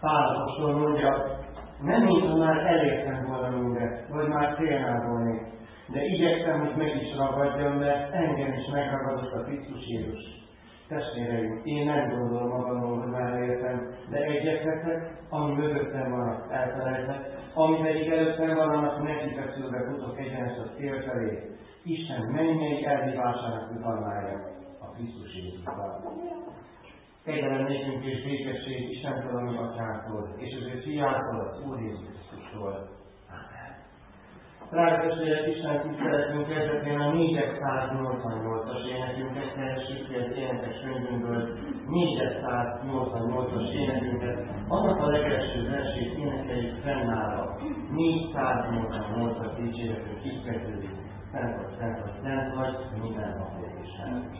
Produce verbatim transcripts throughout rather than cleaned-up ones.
Pál apostol mondja, nem mintha már elértem volna mindet, vagy már célnál volnék, de igyekszem, hogy meg is ragadjam, mert engem is megragadott a Krisztus Jézus. Testvéreim, én nem gondolom magamról, hogy már elértem, de egyetletek, ami mögöttem van, elfelejtek, ami pedig előttem van, annak neki feszülve futok egyenest a cél felé. Isten mennyei elhívásának jutalmája a Krisztus Jézusban. Kegyelem nékünk és békesség Istentől, a mi Atyánktól, és az ő Fiától, az Úr Jézus Krisztustól. Amen. Drága testvérek, Isten tiszteletünk kezdetén a négyszáznyolcvannyolcas énekünket keressük ki az énekes könyvünkből, négyszáznyolcvannyolcas énekünket, annak a legelső versét énekeljük fennállva. négyszáznyolcvannyolcas dicséretünk így kezdődik. Szent vagy, szent vagy, szent vagy, minden napot és szent.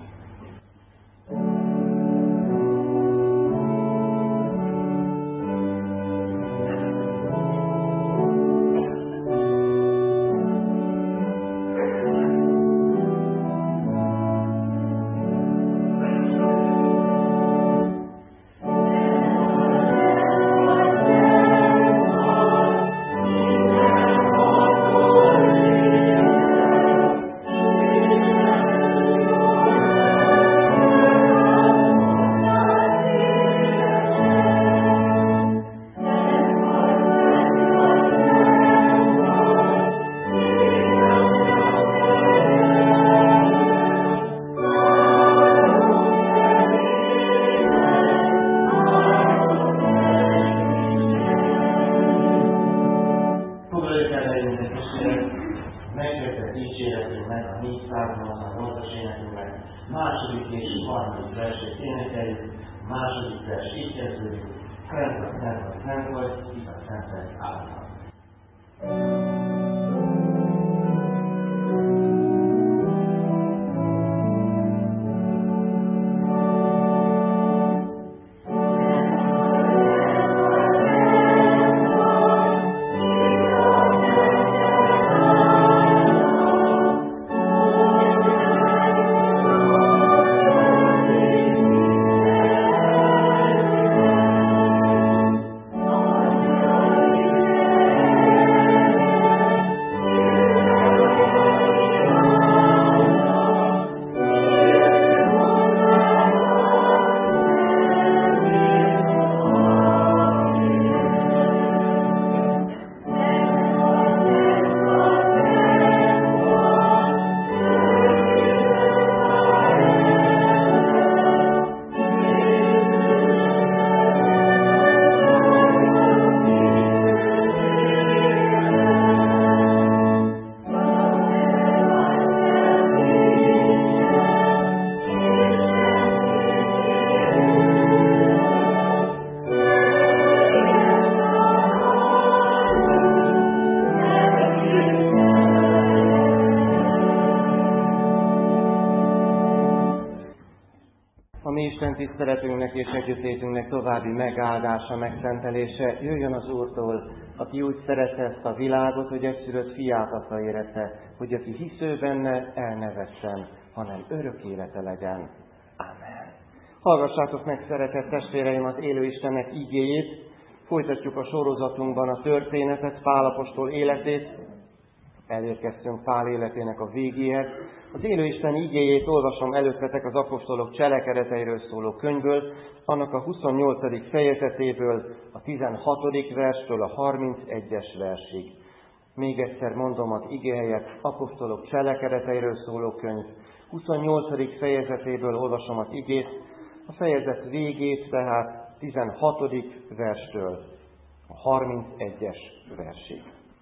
Tiszteletünknek és együttlétünknek további megáldása, megszentelése jöjjön az Úrtól, aki úgy szerette ezt a világot, hogy egyszülött fiát adta érete, hogy aki hisző benne, el ne vesszen, hanem örök élete legyen. Amen. Hallgassátok meg, szeretett testvéreim, az élő Istennek igéjét. Folytatjuk a sorozatunkban a történetet, Pál apostol életét. Elérkeztünk Pál életének a végéhez. Az élő Isten igéjét olvasom előttetek az apostolok cselekedeteiről szóló könyvből, annak a huszonnyolcadik fejezetéből, a tizenhatodik verstől a harmincegyes versig. Még egyszer mondom az igéhelyet, apostolok cselekedeteiről szóló könyv, huszonnyolcadik fejezetéből olvasom az igét, a fejezet végét tehát tizenhatodik verstől a harmincegyes versig.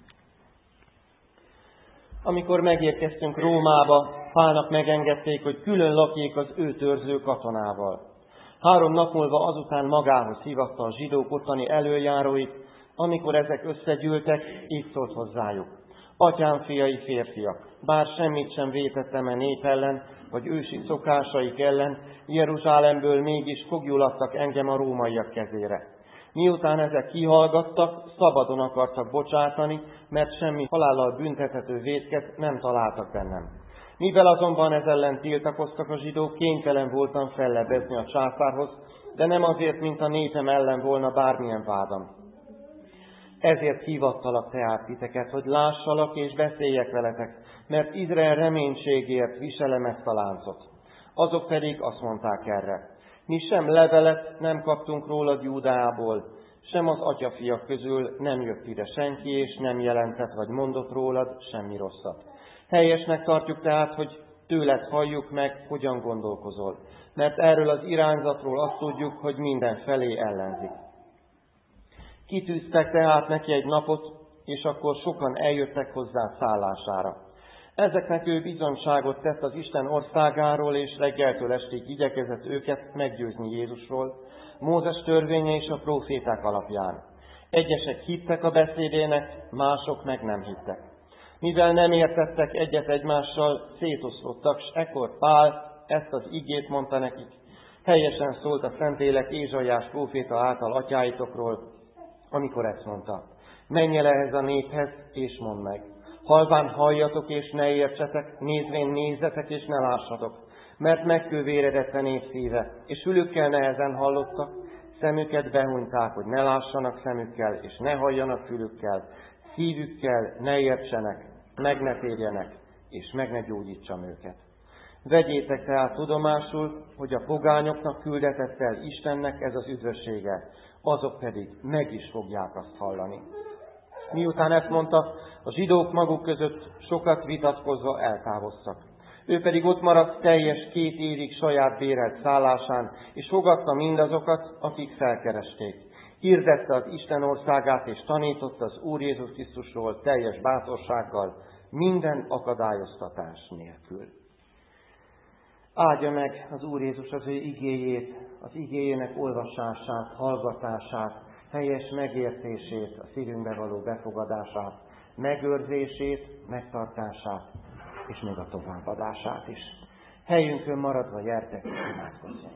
Amikor megérkeztünk Rómába, Pálnak megengedték, hogy külön lakjék az ő törző katonával. Három nap múlva azután magához hívatta a zsidók ottani előjáróit, amikor ezek összegyűltek, így szólt hozzájuk. Atyám fiai férfiak, bár semmit sem vétettem e nép ellen, vagy ősi szokásaik ellen, Jeruzsálemből mégis fogjulattak engem a rómaiak kezére. Miután ezek kihallgattak, szabadon akartak bocsátani, mert semmi halállal büntethető vétket nem találtak bennem. Mivel azonban ez ellen tiltakoztak a zsidók, kénytelen voltam fellebbezni a császárhoz, de nem azért, mint a népem ellen volna bármilyen vádam. Ezért hívattalak tehát titeket, hogy lássalak és beszéljek veletek, mert Izrael reménységért viselem ezt a láncot. Azok pedig azt mondták erre: mi sem levelet nem kaptunk rólad Júdeából, sem az atyafiak közül nem jött ide senki, és nem jelentett vagy mondott rólad semmi rosszat. Helyesnek tartjuk tehát, hogy tőled halljuk meg, hogyan gondolkozol, mert erről az irányzatról azt tudjuk, hogy mindenfelé ellenzik. Kitűztek tehát neki egy napot, és akkor sokan eljöttek hozzá szállására. Ezeknek ő bizonyságot tett az Isten országáról, és reggeltől estig igyekezett őket meggyőzni Jézusról, Mózes törvénye és a próféták alapján. Egyesek hittek a beszédének, mások meg nem hittek. Mivel nem értettek egyet egymással, szétoszlottak, s ekkor Pál ezt az igét mondta nekik: helyesen szólt a Szentlélek Ézsaiás próféta által atyáitokról, amikor ezt mondta: menj el ehhez a néphez, és mondd meg. Halván halljatok, és ne értsetek, nézvén nézzetek, és ne lássatok, mert megkővéredett a nép szíve, és fülükkel nehezen hallottak, szemüket behunyták, hogy ne lássanak szemükkel, és ne halljanak fülükkel, szívükkel ne értsenek, meg ne térjenek, és meg ne gyógyítsam őket. Vegyétek tehát tudomásul, hogy a pogányoknak küldetett el Istennek ez az üdvössége, azok pedig meg is fogják azt hallani. Miután ezt mondta, a zsidók maguk között sokat vitatkozva eltávoztak. Ő pedig ott maradt teljes két évig saját bérelt szállásán, és fogadta mindazokat, akik felkeresték. Hirdette az Isten országát, és tanította az Úr Jézus Krisztusról teljes bátorsággal, minden akadályoztatás nélkül. Áldja meg az Úr Jézus az ő igéjét, az igéjének olvasását, hallgatását, helyes megértését, a szívünkbe való befogadását, megőrzését, megtartását, és még a továbbadását is. Helyünkön maradva gyertek, imádkozzunk.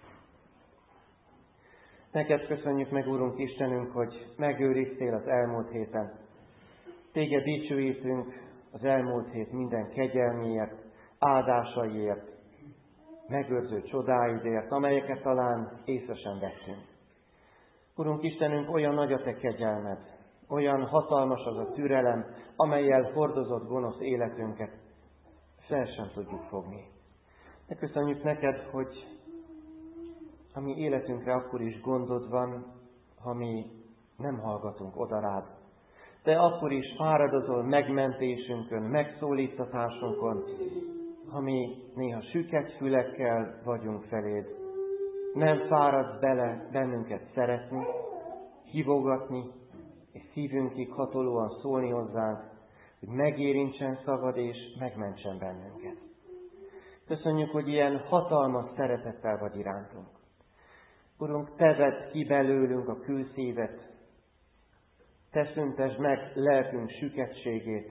Neked köszönjük meg, Úrunk Istenünk, hogy megőriztél az elmúlt héten. Téged dicsőítünk az elmúlt hét minden kegyelméért, áldásaiért, megőrző csodáidért, amelyeket talán észre sem vettünk. Urunk Istenünk, olyan nagy a Te kegyelmed, olyan hatalmas az a türelem, amellyel hordozott gonosz életünket, fel sem tudjuk fogni. De köszönjük neked, hogy a mi életünkre akkor is gondod van, ha mi nem hallgatunk oda rád. Te akkor is fáradozol megmentésünkön, megszólítatásunkon, ha mi néha süket fülekkel vagyunk feléd. Nem fáradsz bele bennünket szeretni, hívogatni, és szívünkig hatolóan szólni hozzánk, hogy megérintsen szavad és megmentsen bennünket. Köszönjük, hogy ilyen hatalmas szeretettel vagy irántunk. Urunk, Te vedd ki belőlünk a külszívet, Te szüntesd meg lelkünk süketségét,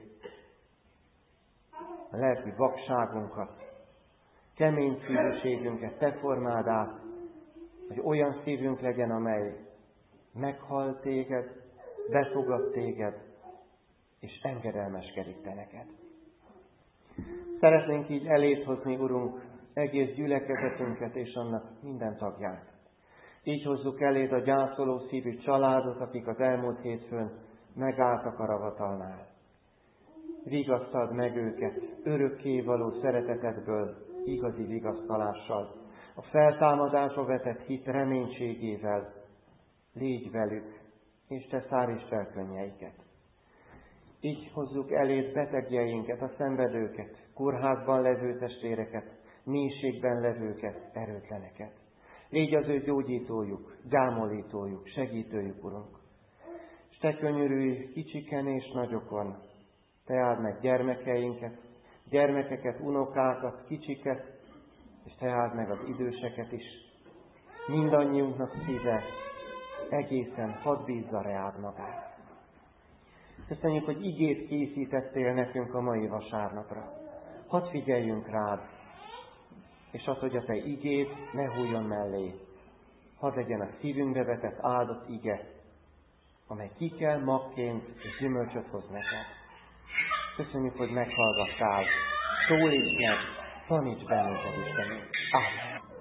a lelki vakságunkat, kemény szívűségünket Te formáld át, hogy olyan szívünk legyen, amely meghall Téged, befogad Téged, és engedelmeskedik Te neked. Szeretnénk így eléd hozni, Urunk, egész gyülekezetünket és annak minden tagját. Így hozzuk eléd a gyászoló szívű családot, akik az elmúlt hétfőn megálltak a ravatalnál. Vigasztald meg őket örökkévaló szeretetedből, igazi vigasztalással, a feltámadásba vetett hit reménységével. Légy velük, és Te szárítsd fel könnyeiket. Így hozzuk eléd betegjeinket, a szenvedőket, kórházban levő testvéreket, mélységben levőket, erőtleneket. Légy az ő gyógyítójuk, gyámolítójuk, segítőjük, Urunk. És Te könyörülj kicsiken és nagyokon, Te áld meg gyermekeinket, gyermekeket, unokákat, kicsiket, és Te áld meg az időseket is. Mindannyiunknak szíve egészen hadd bízza reád magát. Köszönjük, hogy igét készítettél nekünk a mai vasárnapra. Hadd figyeljünk rád, és az, hogy a Te igéd ne hújjon mellé. Hadd legyen a szívünkbe vetett áldott ige, amely kikel magként és gyümölcsöt hoz neked. Köszönjük, hogy meghallgattál. Szólíts meg, taníts bennünket, Istenünk. Ámen.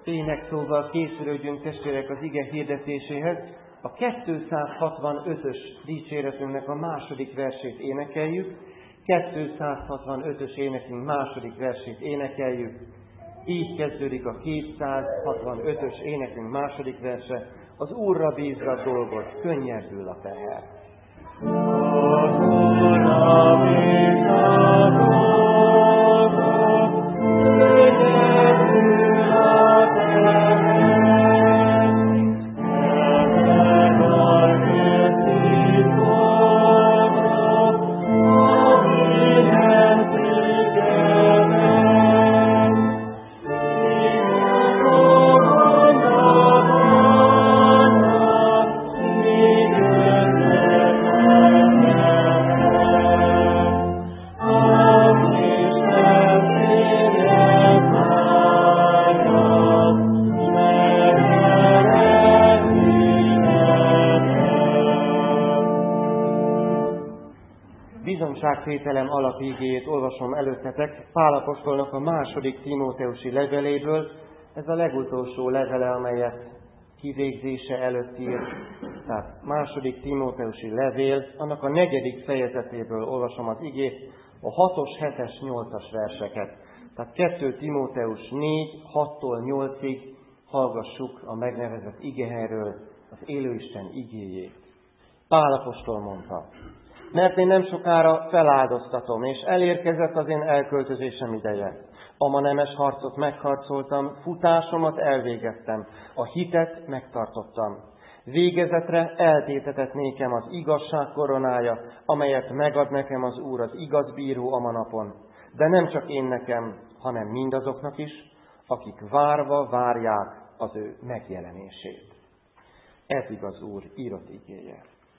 énekszóval készülődjünk, testvérek, az ige hirdetéséhez. A kétszázhatvanötös dicséretünknek a második versét énekeljük. kétszázhatvanötös énekünk második versét énekeljük. Így kezdődik a kétszázhatvanötös énekünk második verse. Az Úrra bízva dolgot, könnyebbül a teher. Az Úrra bízva dolgot, könnyebbül a teher. Bizonyságtételem alapigéjét olvasom előttetek Pál apostolnak a második Timóteusi leveléből. Ez a legutolsó levele, amelyet kivégzése előtt ír. Tehát második Timóteusi levél, annak a negyedik fejezetéből olvasom az igét, a hatos, hetes, nyolcas verseket. Tehát kettő Timóteus négy, hattól nyolcig hallgassuk a megnevezett igehelyről az élőisten igéjét. Pál apostol mondta: mert én nem sokára feláldoztatom, és elérkezett az én elköltözésem ideje. A ma nemes harcot megharcoltam, futásomat elvégeztem, a hitet megtartottam. Végezetre eltétetett nékem az igazság koronája, amelyet megad nekem az Úr, az igaz bíró a manapon. De nem csak én nekem, hanem mindazoknak is, akik várva várják az ő megjelenését. Ez igaz Úr írott igéje.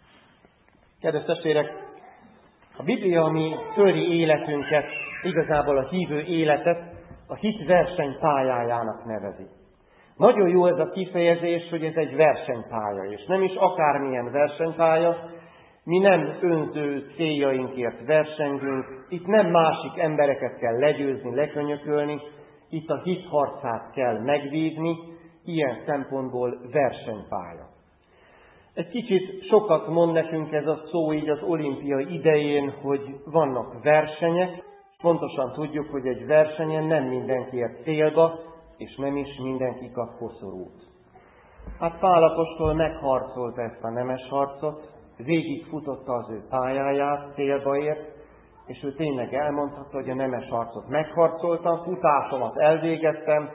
Kedves testvérek, a Biblia a mi földi életünket, igazából a hívő életet a hit versenypályájának nevezi. Nagyon jó ez a kifejezés, hogy ez egy versenypálya, és nem is akármilyen versenypálya. Mi nem önző céljainkért versengünk, itt nem másik embereket kell legyőzni, lekönyökölni, itt a hit harcát kell megvívni, ilyen szempontból versenypálya. Egy kicsit sokat mond nekünk ez a szó így az olimpia idején, hogy vannak versenyek. Pontosan tudjuk, hogy egy versenyen nem mindenki ér célba, és nem is mindenki kap koszorút. Hát Pál apostol megharcolta ezt a nemes harcot, végigfutotta az ő pályáját, célba ért, és ő tényleg elmondhatta, hogy a nemes harcot megharcoltam, futásomat elvégeztem,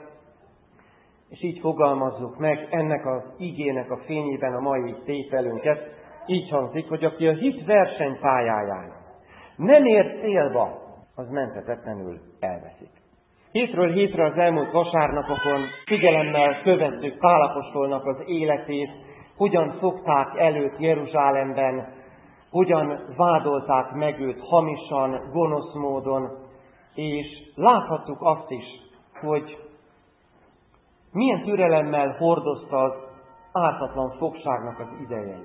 és így fogalmazzuk meg ennek az igének a fényében a mai tételünket. Így hangzik, hogy aki a hit versenypályáján nem ér célba, az menthetetlenül elveszik. Hétről hétre az elmúlt vasárnapokon figyelemmel követtük Pál apostolnak az életét, hogyan fogták előtt Jeruzsálemben, hogyan vádolták meg őt hamisan, gonosz módon, és láthattuk azt is, hogy milyen türelemmel hordozta az ártatlan fogságnak az idejeit.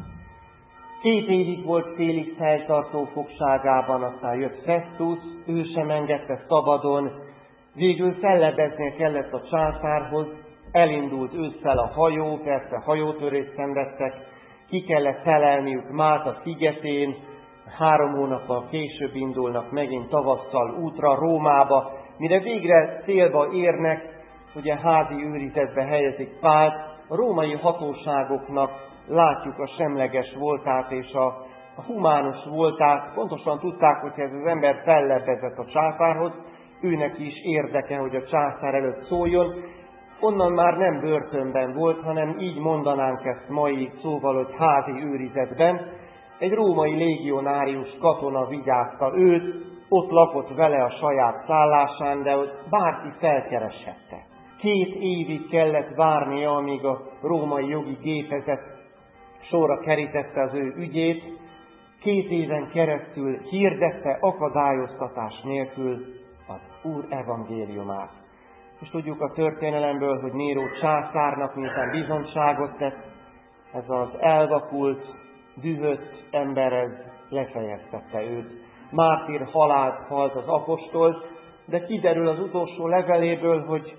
Két évig volt Félix helytartó fogságában, aztán jött Festus, ő sem engedte szabadon, végül fellebeznie kellett a császárhoz, elindult ősszel a hajó, persze hajótörést szenvedtek, ki kellett telelniük Málta szigetén, három hónappal később indulnak megint tavasszal útra Rómába, mire végre célba érnek, ugye házi őrizetbe helyezik Pált, a római hatóságoknak látjuk a semleges voltát és a, a humánus voltát, pontosan tudták, hogy ez az ember fellebbezett a császárhoz, őnek is érdeke, hogy a császár előtt szóljon. Onnan már nem börtönben volt, hanem így mondanánk ezt mai szóval, hogy házi őrizetben. Egy római légionárius katona vigyázta őt, ott lakott vele a saját szállásán, de ott bárki felkereshette. Két évig kellett várnia, amíg a római jogi gépezet sorra kerítette az ő ügyét. Két éven keresztül hirdette akadályoztatás nélkül az Úr evangéliumát. És tudjuk a történelemből, hogy Néró császárnak miután bizonyságot tett, ez az elvakult, dühött ember ez lefejeztette őt. Mártír halált halt az apostol, de kiderül az utolsó leveléből, hogy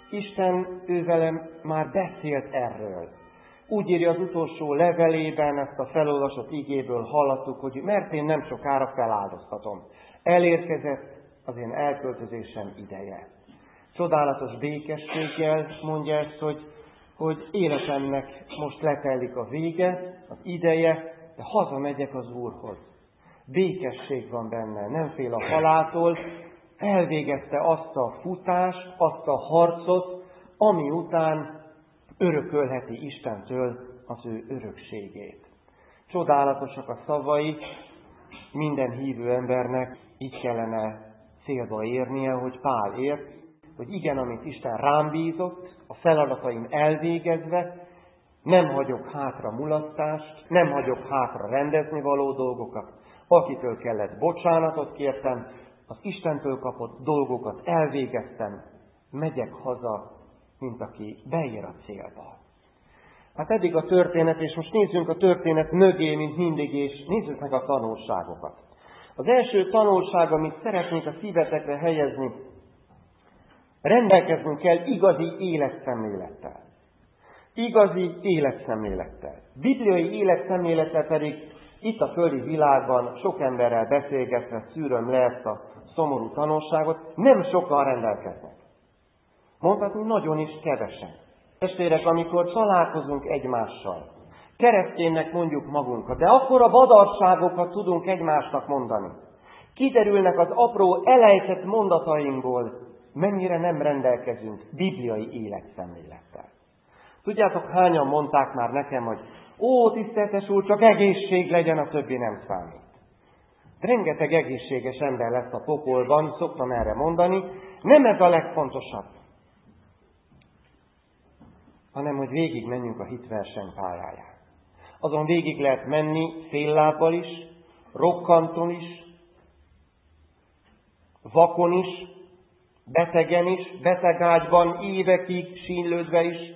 Isten ővelem már beszélt erről. Úgy írja az utolsó levelében, ezt a felolvasott igéből hallottuk, hogy mert én nem sokára feláldoztatom. Elérkezett az én elköltözésem ideje. Csodálatos békességgel mondja ezt, hogy, hogy életemnek most letelik a vége, az ideje, de hazamegyek az Úrhoz. Békesség van benne, nem fél a haláltól, elvégezte azt a futást, azt a harcot, ami után örökölheti Istentől az ő örökségét. Csodálatosak a szavai, minden hívő embernek így kellene célba érnie, hogy Pál ért, hogy igen, amit Isten rám bízott, a feladataim elvégezve, nem hagyok hátra mulasztást, nem hagyok hátra rendezni való dolgokat, akitől kellett bocsánatot kértem, az Istentől kapott dolgokat elvégeztem, megyek haza, mint aki beér a célba. Hát eddig a történet, és most nézzünk a történet mögé, mint mindig, és nézzük meg a tanulságokat. Az első tanulság, amit szeretnék a szívetekre helyezni, rendelkeznünk kell igazi életszemlélettel. Igazi életszemlélettel. Bibliai életszemlélettel pedig itt a földi világban sok emberrel beszélgetve szűröm le ezt a szomorú tanulságot, nem sokan rendelkeznek. Mondhatni nagyon is kevesen. Testvérek, amikor találkozunk egymással, kereszténynek mondjuk magunkat, de akkor a badarságokat tudunk egymásnak mondani. Kiderülnek az apró elejtett mondatainkból, mennyire nem rendelkezünk bibliai életszemlélettel. Tudjátok, hányan mondták már nekem, hogy ó, tiszteltes úr, csak egészség legyen, a többi nem számít. Rengeteg egészséges ember lesz a pokolban, szoktam erre mondani, nem ez a legfontosabb, hanem hogy végig menjünk a hitverseny pályáján. Azon végig lehet menni féllábbal is, rokkanton is, vakon is, betegen is, betegágyban, évekig sínlődve is,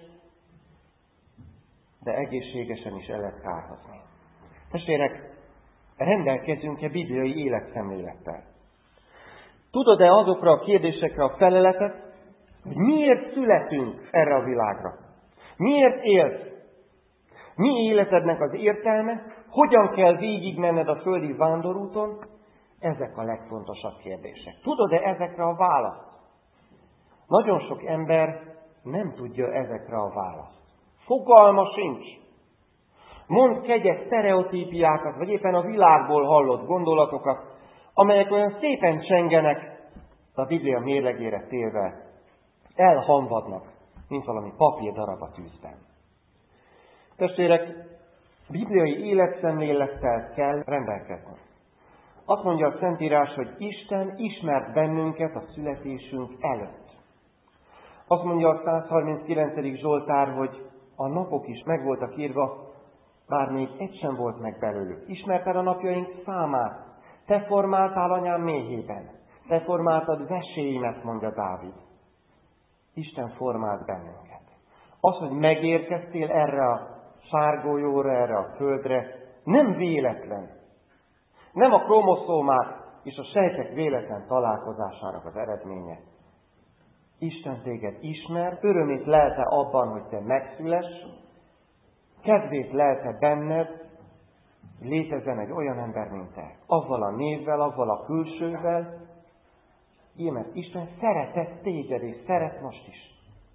de egészségesen is el lehet kárhozni. Testvérek, rendelkezünk-e bibliai életszemlélettel? Tudod-e azokra a kérdésekre a feleletet, hogy miért születünk erre a világra? Miért élsz? Mi életednek az értelme? Hogyan kell végigmenned a földi vándorúton? Ezek a legfontosabb kérdések. Tudod-e ezekre a választ? Nagyon sok ember nem tudja ezekre a választ. Fogalma sincs. Mond kegyes sztereotípiákat, vagy éppen a világból hallott gondolatokat, amelyek olyan szépen csengenek, a Biblia mérlegére térve elhamvadnak, mint valami papírdarab a tűzben. Testvérek, bibliai életszemlélettel kell rendelkezni. Azt mondja a Szentírás, hogy Isten ismert bennünket a születésünk előtt. Azt mondja a százharminckilencedik Zsoltár, hogy a napok is meg voltak írva, bár még egy sem volt meg belőlük. Ismerted a napjaink számát, te formáltál anyám méhében, te formáltad veséimet, mondja Dávid. Isten formált bennünket. Az, hogy megérkeztél erre a sárgójóra, erre a földre, nem véletlen. Nem a kromoszómák és a sejtek véletlen találkozásának az eredménye. Isten téged ismer, örömét lelte abban, hogy te megszüless, kedvét lelte benned, hogy létezzen egy olyan ember, mint te. Avval a névvel, avval a külsővel, így, mert Isten szeretett téged, és szeret most is.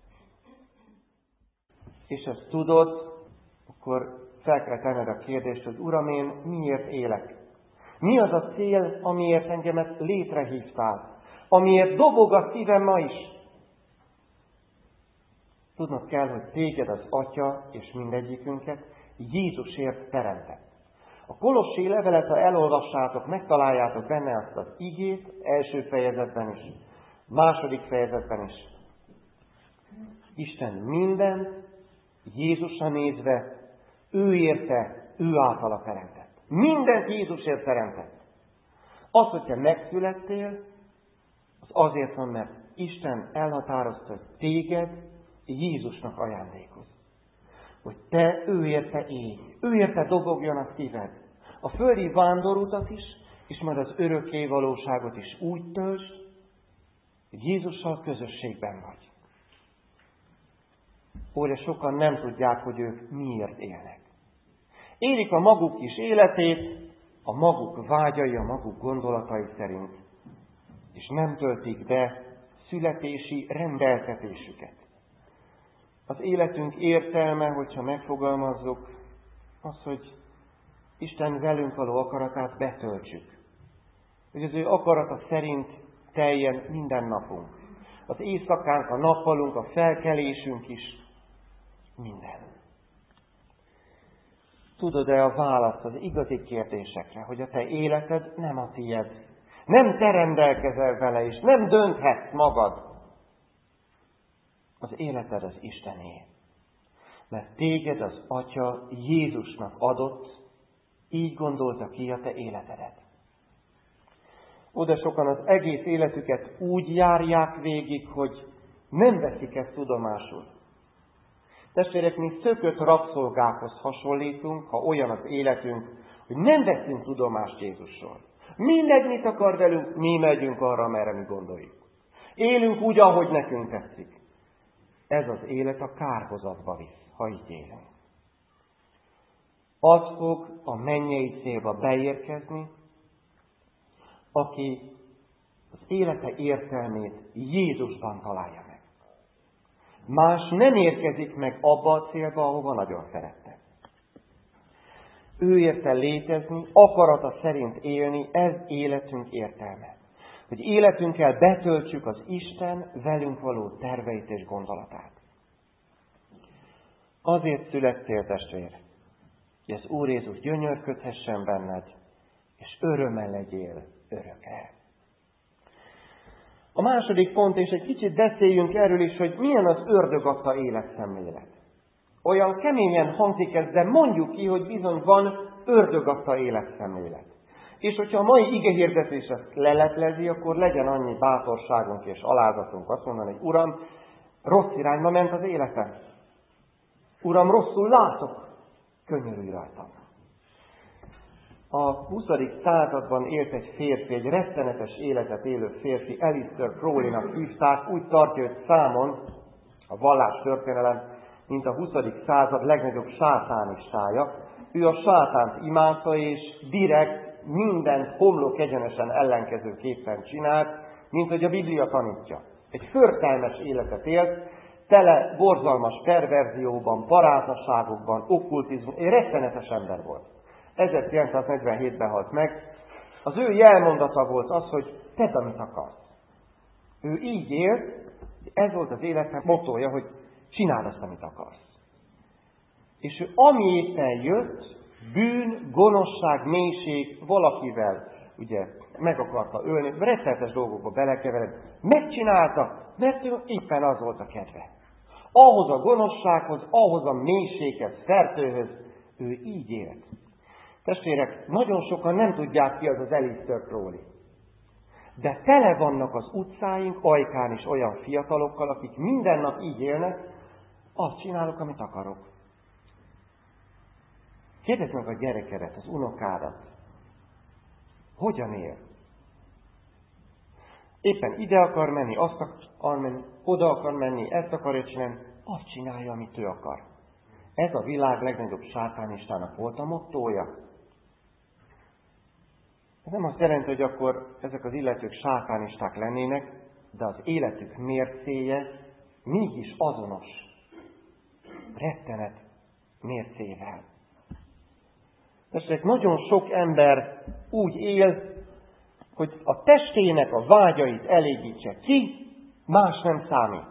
És ezt tudod, akkor fel kell tenned a kérdést, hogy Uram, én miért élek? Mi az a cél, amiért engemet létrehívtál? Amiért dobog a szívem ma is? Tudnod kell, hogy téged az Atya és mindegyikünket Jézusért teremtett. A Kolossi levelet, ha elolvassátok, megtaláljátok benne azt az igét, első fejezetben is, második fejezetben is. Isten mindent Jézusra nézve, ő érte, ő általa teremtett. Mindent Jézusért teremtett. Az, hogy te megszülettél, az azért van, mert Isten elhatározta, hogy téged Jézusnak ajándékoz. Hogy te ő érte élj, ő érte dobogjon a szíved. A földi vándorutat is, és majd az örökké valóságot is úgy töltsd, hogy Jézussal közösségben vagy. Ó, de sokan nem tudják, hogy ők miért élnek. Élik a maguk kis életét, a maguk vágyai, a maguk gondolatai szerint, és nem töltik be születési rendeltetésüket. Az életünk értelme, hogyha megfogalmazzuk, az, hogy Isten velünk való akaratát betöltsük. Hogy az ő akarata szerint teljen minden napunk. Az éjszakánk, a nappalunk, a felkelésünk is, minden. Tudod-e a választ az igazi kérdésekre, hogy a te életed nem a tied? Nem te rendelkezel vele, és nem dönthetsz magad. Az életed az Istené. Mert téged az Atya Jézusnak adott, így gondolta ki a te életedet. Oda sokan az egész életüket úgy járják végig, hogy nem veszik ezt tudomásul. Testvérek, mi szökött rabszolgákhoz hasonlítunk, ha olyan az életünk, hogy nem veszünk tudomást Jézusról. Mindegy, mit akar velünk, mi megyünk arra, merre mi gondoljuk. Élünk úgy, ahogy nekünk tetszik. Ez az élet a kárhozatba visz, ha így élünk. Az fog a mennyei célba beérkezni, aki az élete értelmét Jézusban találja meg. Más nem érkezik meg abba a célba, ahova nagyon szerette. Ő érte létezni, akarata szerint élni, ez életünk értelme. Hogy életünkkel betöltsük az Isten velünk való terveit és gondolatát. Azért születtél, testvér, hogy az Úr Jézus gyönyörködhessen benned, és örömmel legyél örökre. A második pont, és egy kicsit beszéljünk erről is, hogy milyen az ördög adta életszemlélet. Olyan keményen hangzik ez, de mondjuk ki, hogy bizony van ördög adta életszemlélet. És hogyha a mai igehirdetés ezt leleplezi, akkor legyen annyi bátorságunk és alázatunk azt mondani, hogy Uram, rossz irányba ment az életem. Uram, rosszul látok, könyörülj rajtam. A huszadik században élt egy férfi, egy rettenetes életet élő férfi, Aleister Crowley-nak hívták, úgy tartja őt számon a vallás történelem, mint a huszadik század legnagyobb sátánistája. Ő a sátánt imádta, és direkt mindent homlok egyenesen ellenkezőképpen csinált, mint hogy a Biblia tanítja. Egy förtelmes életet élt, tele borzalmas perverzióban, paráznaságokban, okkultizmus, egy rettenetes ember volt. ezerkilencszáznegyvenhétben halt meg. Az ő jelmondata volt az, hogy tedd, amit akarsz. Ő így élt, ez volt az életnek mottója, hogy csináld azt, amit akarsz. És ő ami éppen jött, bűn, gonoszság, mélység, valakivel ugye meg akarta ölni, rettenetes dolgokba belekevered, megcsinálta, mert ő éppen az volt a kedve. Ahhoz a gonoszsághoz, ahhoz a mélységhez, fertőhöz, ő így élt. Testvérek, nagyon sokan nem tudják ki az az Aleister Crowley. De tele vannak az utcáink, Ajkán is olyan fiatalokkal, akik minden nap így élnek, azt csinálok, amit akarok. Kérdezd meg a gyerekedet, az unokádat. Hogyan él? Éppen ide akar menni, azt akar menni, oda akar menni, ezt akarja csinálni, azt csinálja, amit ő akar. Ez a világ legnagyobb sátánistának volt a mottója. Ez nem azt jelenti, hogy akkor ezek az illetők sátánisták lennének, de az életük mércéje mégis azonos. Rettenet mércével. Testvérek, nagyon sok ember úgy él, hogy a testének a vágyait elégítse ki, más nem számít.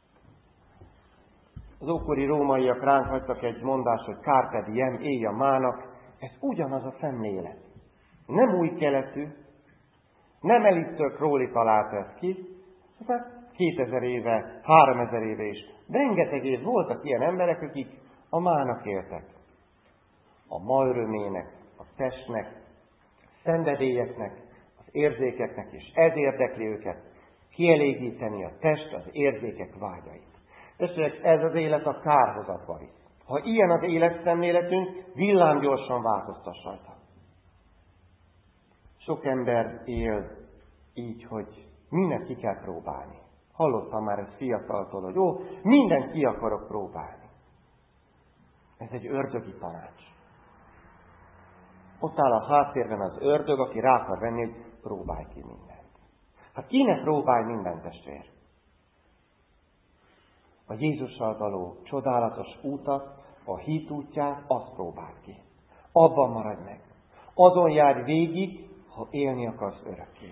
Az ókori rómaiak ránk hagytak egy mondást, hogy carpe diem, élj a mának. Ez ugyanaz a szemlélet. Nem új keletű, nem Aleister Crowley találta ezt ki, mert kétezer éve, háromezer éve is. Rengeteg év voltak ilyen emberek, akik a mának éltek. A ma örömének, a testnek, a szenvedélyeknek, az érzékeknek, és ez érdekli őket, kielégíteni a test, az érzékek vágyait. Testvérek, ez az élet a kárhozatba visz. Ha ilyen az életszemléletünk, villámgyorsan változtass rajta. Sok ember él így, hogy mindent ki kell próbálni. Hallottam már ezt fiataltól, hogy ó, mindent ki akarok próbálni. Ez egy ördögi tanács. Ott áll a háttérben az ördög, aki rá akar venni, hogy próbálj ki mindent. Hát kinek próbálj mindent, testvér? A Jézussal való csodálatos útat, a hit útját, azt próbáld ki. Abban maradj meg. Azon járj végig, ha élni akarsz örökké.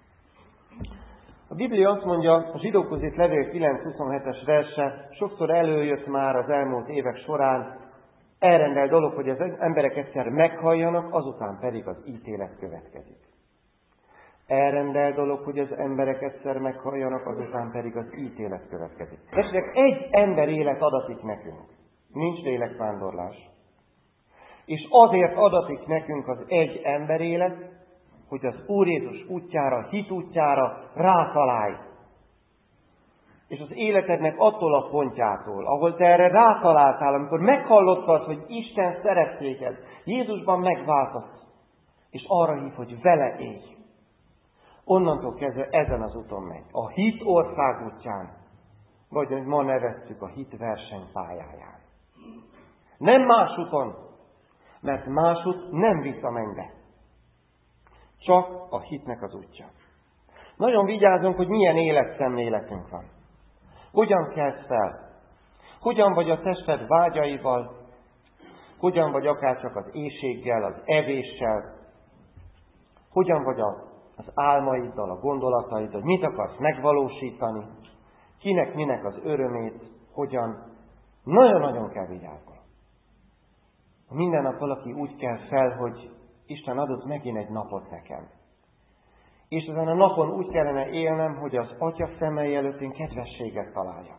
A Biblia azt mondja, a Zsidókhoz írt levél kilenc huszonhetes verse, sokszor előjött már az elmúlt évek során, elrendelt dolog, hogy az emberek egyszer meghalljanak, azután pedig az ítélet következik. Elrendelt dolog, hogy az emberek egyszer meghalljanak, azután pedig az ítélet következik. Esetleg egy ember élet adatik nekünk. Nincs lélekvándorlás. És azért adatik nekünk az egy ember élet, hogy az Úr Jézus útjára, hit útjára rátalálj. És az életednek attól a pontjától, ahol te erre rátaláltál, amikor meghallottad, hogy Isten szeret téged, Jézusban megváltozt, és arra hív, hogy vele élj. Onnantól kezdve ezen az úton megy. A hit ország útján, vagy hogy ma nevezzük a hit versenypályáján. Nem más úton, mert más út nem visz a mennybe. Csak a hitnek az útja. Nagyon vigyázzunk, hogy milyen életszemléletünk van. Hogyan kelsz fel? Hogyan vagy a tested vágyaival? Hogyan vagy akárcsak az éhséggel, az evéssel? Hogyan vagy a, az álmaiddal, a gondolataiddal? Mit akarsz megvalósítani? Kinek, minek az örömét? Hogyan? Nagyon-nagyon kell vigyázni. Minden nap valaki úgy kell fel, hogy Isten adott megint egy napot nekem. És ezen a napon úgy kellene élnem, hogy az Atya szemei előtt én kedvességet találjak.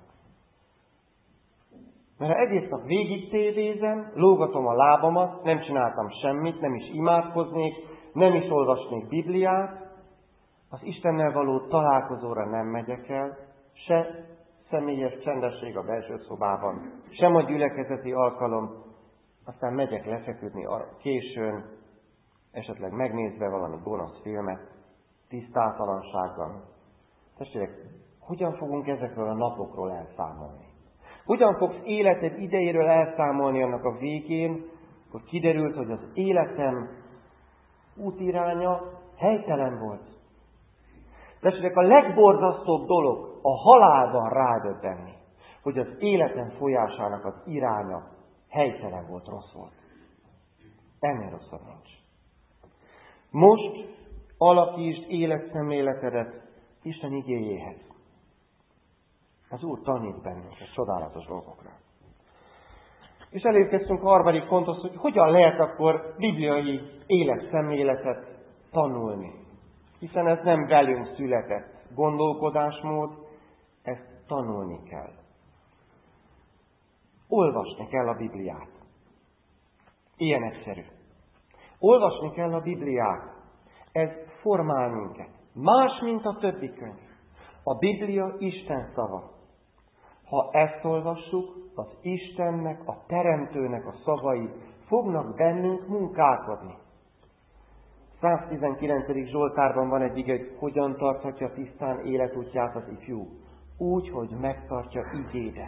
Mert ha egész nap végig tévézem, lógatom a lábamat, nem csináltam semmit, nem is imádkoznék, nem is olvasnék Bibliát, az Istennel való találkozóra nem megyek el, se személyes csendesség a belső szobában, sem a gyülekezeti alkalom, aztán megyek lefeküdni későn, esetleg megnézve valami gonosz filmet, tisztátalanságban. Testvérek, hogyan fogunk ezekről a napokról elszámolni? Hogyan fogsz életed idejéről elszámolni annak a végén, hogy kiderült, hogy az életem útiránya helytelen volt? Testvérek, a legborzasztóbb dolog a halálban rádöbbenni, hogy az életem folyásának az iránya helytelen volt, rossz volt. Ennél rosszabb nincs. Most alakítsd életszemléletedet Isten igéjéhez. Az Úr tanít bennünket csodálatos dolgokra. És elérkeztünk a harmadik ponthoz, hogy hogyan lehet akkor bibliai életszemléletet tanulni. Hiszen ez nem velünk született gondolkodásmód, ezt tanulni kell. Olvasni kell a Bibliát. Ilyen egyszerű. Olvasni kell a Bibliát. Ez formál minket. Más, mint a többi könyv. A Biblia Isten szava. Ha ezt olvassuk, az Istennek, a Teremtőnek a szavai fognak bennünk munkálkodni. száztizenkilencedik Zsoltárban van egy ige, hogy hogyan tarthatja tisztán életútját az ifjú. Úgy, hogy megtartja igédet.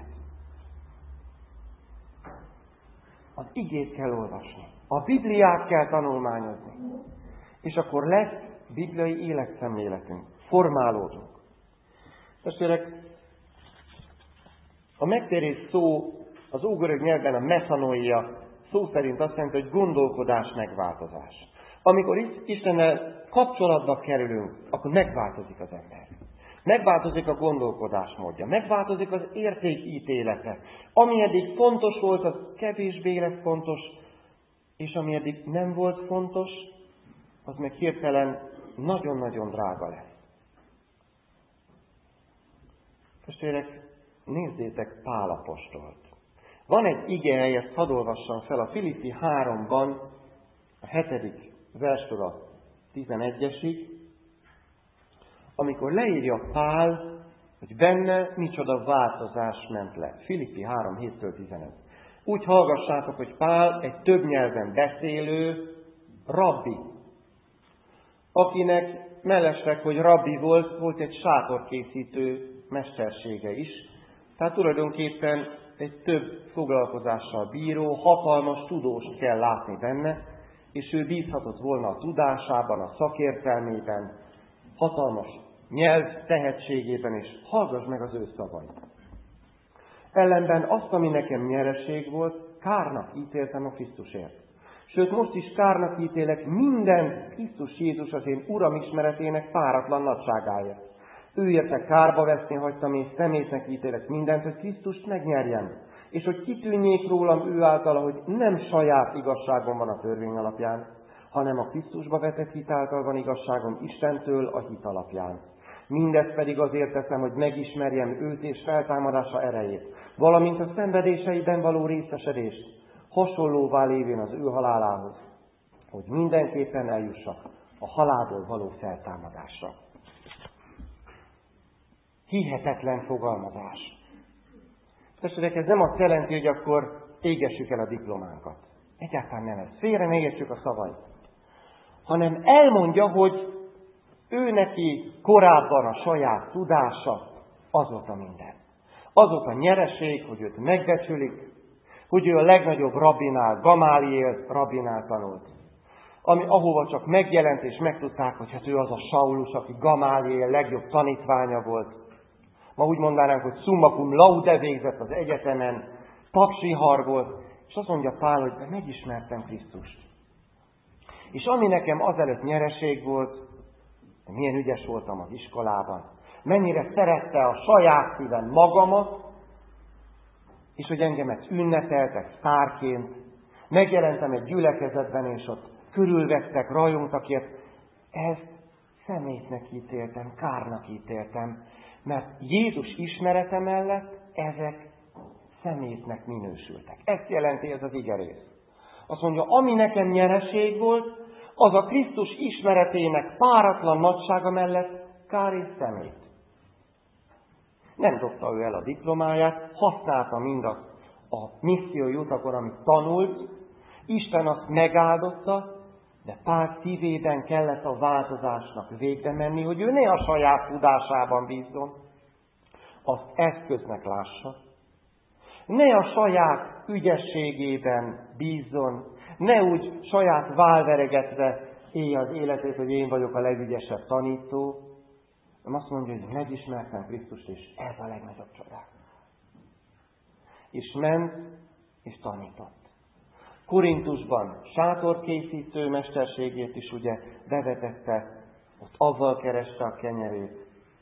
Az igét kell olvasni. A Bibliát kell tanulmányozni. És akkor lesz bibliai életszemléletünk. Formálódunk. Testvérek, a megtérés szó az ógörög nyelvben a metanoia szó szerint azt jelenti, hogy gondolkodás megváltozás. Amikor Istennel kapcsolatba kerülünk, akkor megváltozik az ember. Megváltozik a gondolkodásmódja, megváltozik az értékítélete. Ami eddig fontos volt, az kevésbé lesz fontos, és ami eddig nem volt fontos, az meg hirtelen nagyon-nagyon drága lesz. Testvérek, nézzétek Pál apostolt. Van egy igehely, ezt hadd olvassam fel, a Filippi háromban, a hetedik verstől a tizenegyesig, amikor leírja Pál, hogy benne micsoda változás ment le. Filippi három héttől tizenegy. Úgy hallgassátok, hogy Pál egy több nyelven beszélő rabbi, akinek mellesleg, hogy rabbi volt, volt egy sátorkészítő mestersége is. Tehát tulajdonképpen egy több foglalkozással bíró, hatalmas tudóst kell látni benne, és ő bízhatott volna a tudásában, a szakértelmében, hatalmas nyelv tehetségében, és hallgass meg az ő szavait. Ellenben azt, ami nekem nyereség volt, kárnak ítéltem a Krisztusért. Sőt, most is kárnak ítélek minden Krisztus Jézus az én Uram ismeretének páratlan nagyságáért. Ő érte kárba veszni hagytam, és szemétnek ítélek mindent, hogy Krisztust megnyerjem, és hogy kitűnjék rólam ő általa, hogy nem saját igazságom van a törvény alapján, hanem a Krisztusba vetett hit által van igazságom Istentől a hit alapján. Mindezt pedig azért teszem, hogy megismerjem őt és feltámadása erejét, valamint a szenvedéseiben való részesedést, hasonlóvá lévén az ő halálához, hogy mindenképpen eljussak a halálból való feltámadásra. Hihetetlen fogalmazás. Testvérek, ez nem azt jelenti, hogy akkor égessük el a diplománkat. Egyáltalán nem ez. Félre ne értsük a szavait. Hanem elmondja, hogy ő neki korábban a saját tudása, az volt a minden. Az volt a nyereség, hogy őt megbecsülik, hogy ő a legnagyobb rabbinál, Gamáliel rabbinál tanult. Ami, ahova csak megjelent, és megtudták, hogy hát ő az a Saulus, aki Gamáliel legjobb tanítványa volt. Ma úgy mondanánk, hogy summa cum laude végzett az egyetemen, tapsihar volt, és azt mondja Pál, hogy megismertem Krisztust. És ami nekem azelőtt nyereség volt, milyen ügyes voltam az iskolában, mennyire szerette a saját szívem magamat, és hogy engemet ünnepeltek sztárként, megjelentem egy gyülekezetben, és ott körülvettek, rajongtak, ért. Ezt szemétnek ítéltem, kárnak ítéltem, mert Jézus ismerete mellett ezek szemétnek minősültek. Ezt jelenti ez az igerész. Azt mondja, ami nekem nyereség volt, az a Krisztus ismeretének páratlan nagysága mellett kár és szemét. Nem dobta ő el a diplomáját, használta mindazt a missziói utakon, amit tanult, Isten azt megáldotta, de Pál szívében kellett a változásnak végbe menni, hogy ő ne a saját tudásában bízzon, azt eszköznek lássa, ne a saját ügyességében bízzon, ne úgy saját válveregetve élje az életét, hogy én vagyok a legügyesebb tanító, hanem azt mondja, hogy megismertem Krisztust, és ez a legnagyobb csodák. És ment, és tanított. Korintusban sátorkészítő mesterségét is ugye bevetette, ott avval kereste a kenyerét.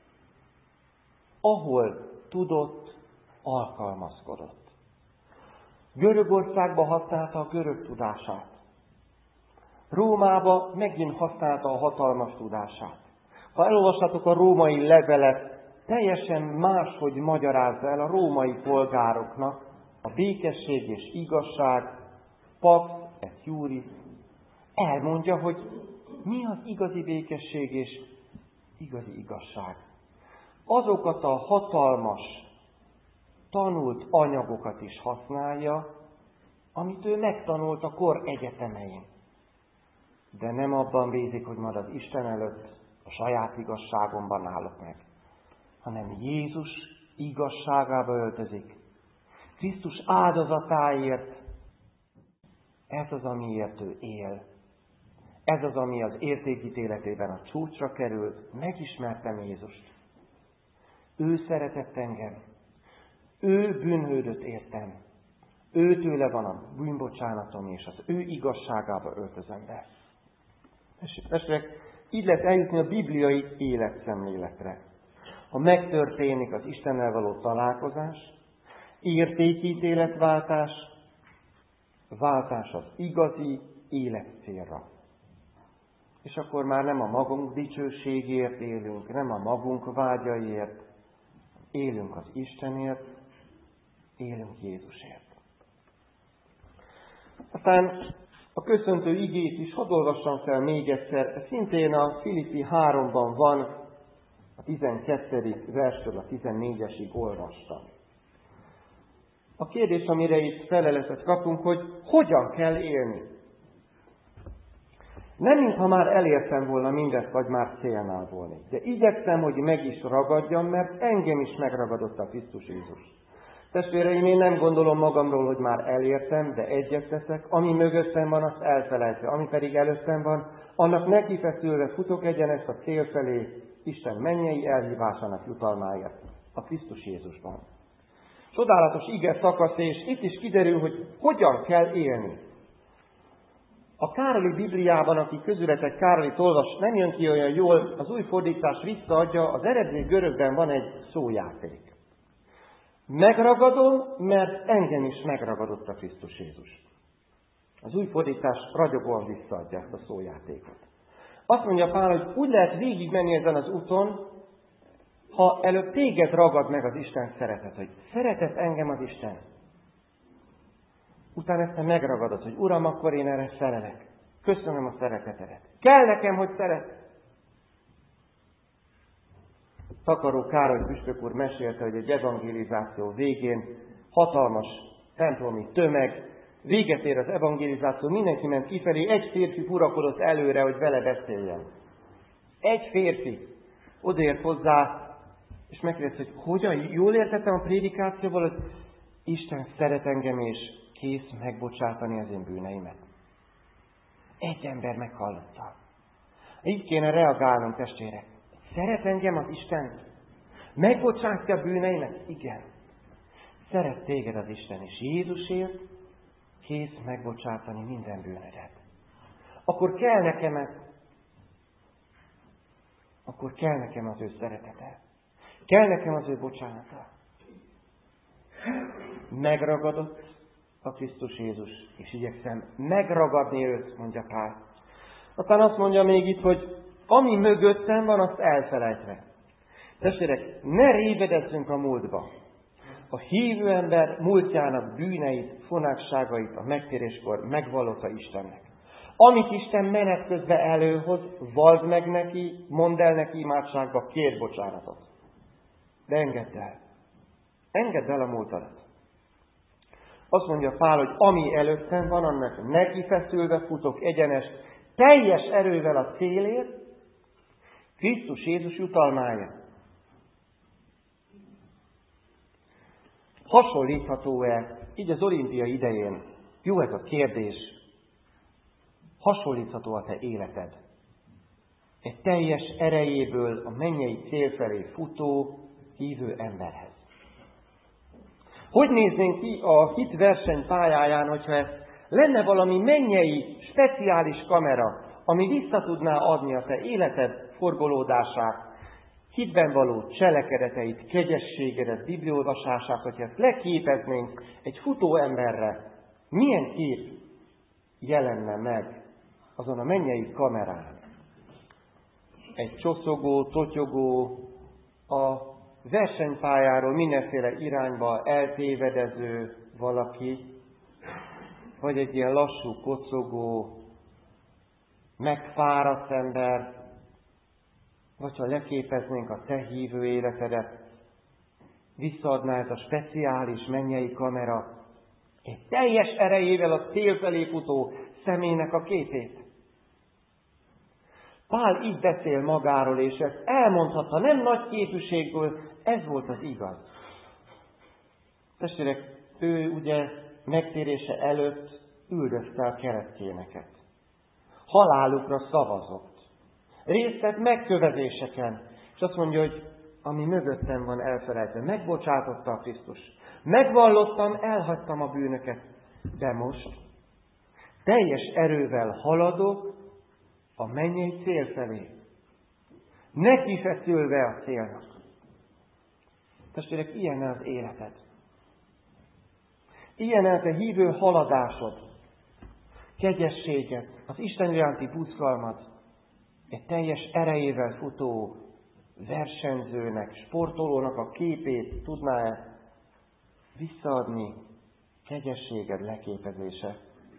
Ahol tudott, alkalmazkodott. Görögországban használta a görög tudását. Rómába megint használta a hatalmas tudását. Ha elolvassátok a római levelet, teljesen máshogy magyarázza el a római polgároknak a békesség és igazság, pax et iuris, elmondja, hogy mi az igazi békesség és igazi igazság. Azokat a hatalmas, tanult anyagokat is használja, amit ő megtanult a kor egyetemein. De nem abban bízik, hogy majd az Isten előtt a saját igazságomban állok meg, hanem Jézus igazságába öltözik. Krisztus áldozatáért, ez az, amiért ő él. Ez az, ami az értékítéletében a csúcsra került. Megismertem Jézust. Ő szeretett engem. Ő bűnhődött értem. Őtőle van a bűnbocsánatom, és az ő igazságába öltözöm be. Testvérek, így lehet eljutni a bibliai életszemléletre. Ha megtörténik az Istennel való találkozás, értékítéletváltás, váltás az igazi életcélra. És akkor már nem a magunk dicsőségért élünk, nem a magunk vágyaiért, élünk az Istenért, élünk Jézusért. Aztán a köszöntő igét is hadd olvassam fel még egyszer, ez szintén a Filippi háromban van, a tizenkettedik verstől a tizennégyesig olvastam. A kérdés, amire itt feleletet kapunk, hogy hogyan kell élni. Nem, mintha már elértem volna mindezt, vagy már célnál volna. De igyekszem, hogy meg is ragadjam, mert engem is megragadott a Krisztus Jézus. Testvéreim, én nem gondolom magamról, hogy már elértem, de egyet teszek, ami mögöttem van, azt elfelejtve, ami pedig előttem van, annak nekifeszülve futok egyenest a cél felé, Isten mennyei elhívásának jutalmáért, a Krisztus Jézusban. Csodálatos ige szakasz, és itt is kiderül, hogy hogyan kell élni. A Károli Bibliában, aki közületek Károlit olvas, nem jön ki olyan jól, az új fordítás visszaadja, az eredeti görögben van egy szójáték. Megragadom, mert engem is megragadott a Krisztus Jézus. Az új fordítás ragyogóan visszaadja ezt a szójátékot. Azt mondja Pál, hogy úgy lehet végigmenni ezen az úton, ha előbb téged ragad meg az Isten szeretet, hogy szeretett engem az Isten. Utána ezt te megragadod, hogy Uram, akkor én erre felelek. Köszönöm a szeretetedet. Kell nekem, hogy szeret. Takaró Károly püspök úr mesélte, hogy egy evangelizáció végén hatalmas templomi tömeg, véget ér az evangelizáció, mindenki ment kifelé, egy férfi furakodott előre, hogy vele beszéljen. Egy férfi odaért hozzá, és megkérdezte, hogy hogyan, jól értettem a prédikációval, hogy Isten szeret engem, és kész megbocsátani az én bűneimet. Egy ember meghallotta. Így kéne reagálnunk, testvérek. Szeret engem az Isten? Megbocsátja a bűneimet? Igen. Szeret téged az Isten, és Jézusért kész megbocsátani minden bűnödet. Akkor kell nekem ez. Akkor kell nekem az ő szeretete. Kell nekem az ő bocsánata. Megragadott a Krisztus Jézus, és igyekszem megragadni őt, mondja Pál. Aztán azt mondja még itt, hogy ami mögöttem van, azt elfelejtve. Testvérek, ne révedezzünk a múltba. A hívő ember múltjának bűneit, fonákságait a megtéréskor megvallotta Istennek. Amit Isten menet közben előhoz, vald meg neki, mondd el neki imádságba, kérj bocsánatot. De engedd el. Engedd el a múltadat. Azt mondja Pál, hogy ami előttem van, annak nekifeszülve futok egyenest, teljes erővel a célért, Krisztus Jézus jutalmája. Hasonlítható-e, így az olimpia idején, jó ez a kérdés, hasonlítható a te életed? Egy teljes erejéből a mennyei cél felé futó, hívő emberhez. Hogy néznénk ki a hit versenypályáján, hogyha lenne valami mennyei, speciális kamera, ami vissza tudná adni a te életed forgolódását, hitben való cselekedeteit, kegyességedet, bibliolvasását, hogyha ezt leképeznénk egy futó emberre, milyen kép jelenne meg azon a mennyei kamerán? Egy csoszogó, totyogó, a versenypályáról mindenféle irányba eltévedező valaki, vagy egy ilyen lassú, kocogó, megfáradt ember, vagy ha leképeznénk a te hívő életedet, visszaadná ez a speciális mennyei kamera egy teljes erejével a cél felé futó személynek a képét. Pál így beszél magáról, és ezt elmondhatta, nem nagy képűségből, ez volt az igaz. Testvérek, ő ugye megtérése előtt üldözte a keresztényeket. Halálukra szavazott. Részt vett megkövezéseken, és azt mondja, hogy ami mögöttem van elfelejtve, megbocsátotta a Krisztus. Megvallottam, elhagytam a bűnöket, de most teljes erővel haladok a mennyei cél felé. Nekifeszülve a célnak. Testvérek, ilyen az életed. Ilyen a te hívő haladásod, kegyességed, az Isten iránti buzgalmad, egy teljes erejével futó versenyzőnek, sportolónak a képét tudná-e visszaadni kegyességed leképezése?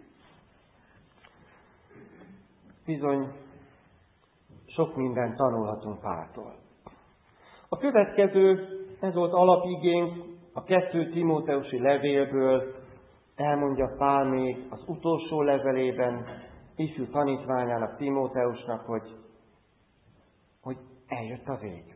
Bizony, sok mindent tanulhatunk Páltól. A következő, ez volt alapigénk, a kettő Timóteusi levélből elmondja Pál még az utolsó levelében, ifjú tanítványának, Timóteusnak, hogy, hogy eljött a vég.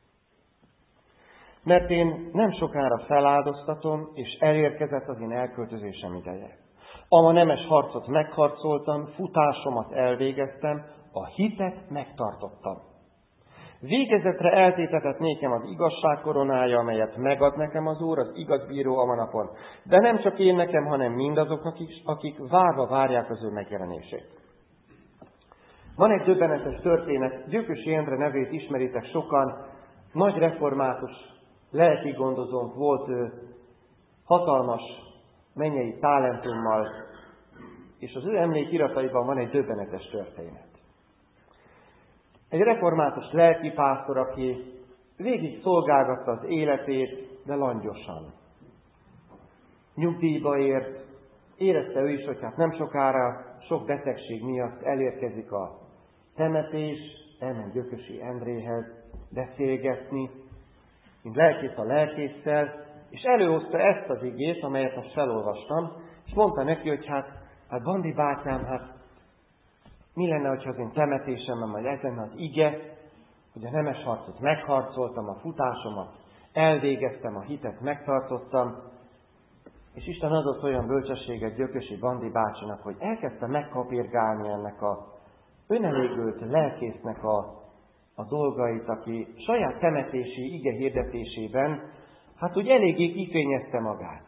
Mert én nem sokára feláldoztatom, és elérkezett az én elköltözésem ideje. Ama nemes harcot megharcoltam, futásomat elvégeztem, a hitet megtartottam. Végezetre eltétetett nékem az igazság koronája, amelyet megad nekem az Úr, az igaz bíró a manapon. De nem csak én nekem, hanem mindazoknak is, akik várva várják az ő megjelenését. Van egy döbbenetes történet, Gyökösi Endre nevét ismeritek sokan, nagy református lelki gondozónk volt ő, hatalmas mennyei talentummal, és az ő emlékirataiban van egy döbbenetes történet. Egy református lelkipásztor, aki végig szolgálgatta az életét, de langyosan. Nyugdíjba ért, érezte ő is, hogy hát nem sokára, sok betegség miatt elérkezik a temetés, elment Gyökösi Endréhez beszélgetni, mint lelkész a lelkésszel, és előhozta ezt az igét, amelyet most felolvastam, és mondta neki, hogy hát, hát Bandi bátyám, hát mi lenne, hogyha az én temetésemben majd ez lenne az ige, hogy a nemes harcot megharcoltam, a futásomat elvégeztem, a hitet megtartottam, és Isten adott olyan bölcsességet Gyökösi Bandi bácsinak, hogy elkezdte megkapirgálni ennek a önelégült lelkésznek a, a dolgait, aki saját temetési ige hirdetésében, hát úgy eléggé kifényezte magát.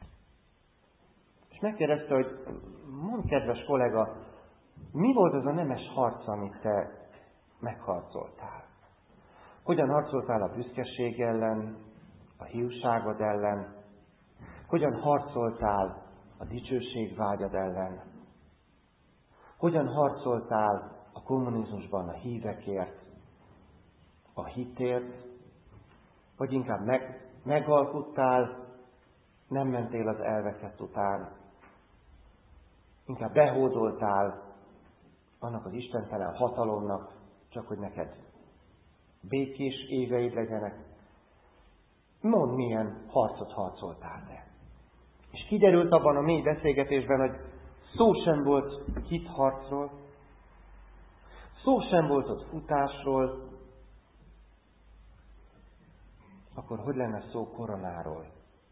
És megkérdezte, hogy mondd, kedves kollega, mi volt az a nemes harc, amit te megharcoltál? Hogyan harcoltál a büszkeség ellen, a hiúságod ellen? Hogyan harcoltál a dicsőségvágyad ellen? Hogyan harcoltál a kommunizmusban a hívekért, a hitért? Vagy inkább meg, megalkuttál, nem mentél az elveket után? Inkább behódoltál annak az istentelen hatalomnak, csak hogy neked békés éveid legyenek. Mondd, milyen harcot harcoltál te. És kiderült abban a mély beszélgetésben, hogy szó sem volt hitharcról, szó sem volt ott futásról, akkor hogy lenne szó koronáról?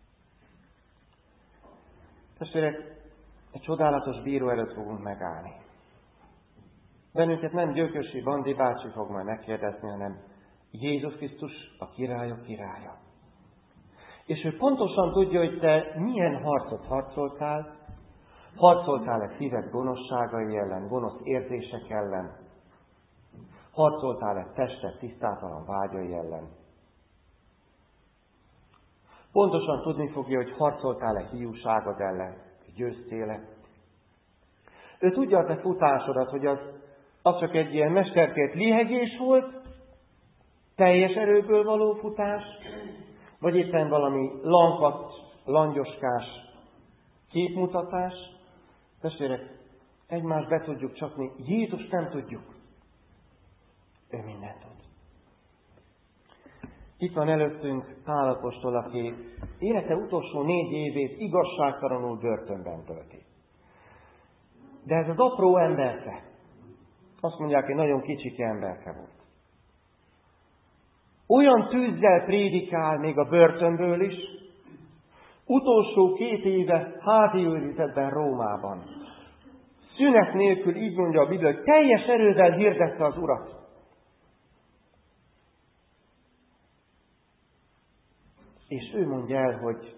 Testvérek, egy csodálatos bíró előtt fogunk megállni. Bennünket nem Gyökösi Bandi bácsi fog majd megkérdezni, hanem Jézus Krisztus, a királyok királya. És ő pontosan tudja, hogy te milyen harcot harcoltál, harcoltál-e szíved gonoszságai ellen, gonosz érzések ellen, harcoltál-e tested tisztátalan vágyai ellen. Pontosan tudni fogja, hogy harcoltál-e hiúságod ellen, hogy győztél-e. Ő tudja a te futásodat, hogy az, az csak egy ilyen mesterkért lihegés volt, teljes erőből való futás, vagy éppen valami lankat, langyoskás képmutatás. Testvérek, egymást be tudjuk csapni, Jézus nem tudjuk. Ő mindent tud. Itt van előttünk Pál apostol, aki élete utolsó négy évét igazságtalanul börtönben tölti. De ez az apró emberke, azt mondják, hogy nagyon kicsike emberke volt. Olyan tűzzel prédikál még a börtönből is, utolsó két éve házi őrizetben Rómában. Szünet nélkül, így mondja a Biblia, hogy teljes erővel hirdette az Urat. És ő mondja el, hogy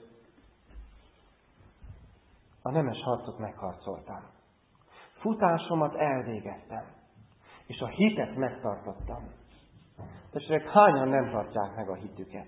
a nemes harcot megharcoltam. Futásomat elvégeztem. És a hitet megtartottam. Testvérek, hányan nem tartják meg a hitüket?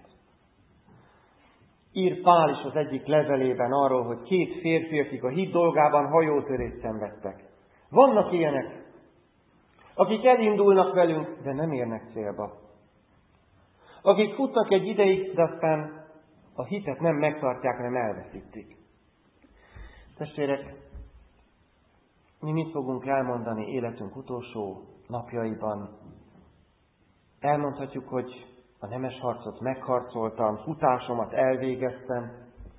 Ír Pál is az egyik levelében arról, hogy két férfi, akik a hit dolgában hajótörést szenvedtek. Vannak ilyenek, akik elindulnak velünk, de nem érnek célba. Akik futnak egy ideig, de aztán a hitet nem megtartják, hanem elveszítik. Testvérek, mi mit fogunk elmondani életünk utolsó napjaiban? Elmondhatjuk, hogy a nemes harcot megharcoltam, futásomat elvégeztem,